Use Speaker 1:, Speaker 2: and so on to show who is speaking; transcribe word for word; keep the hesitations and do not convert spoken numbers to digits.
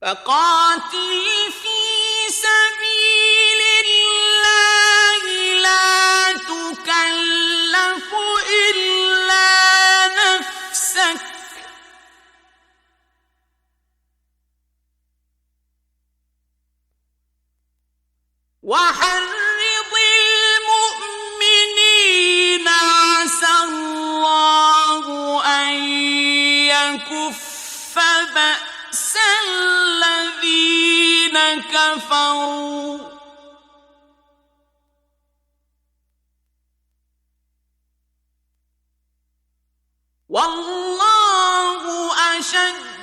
Speaker 1: فقاتل في سبيل الله لا تكلف إلا نفسك وحرض المؤمنين عسى الله أن يكف بأس الذين كفروا والله أشد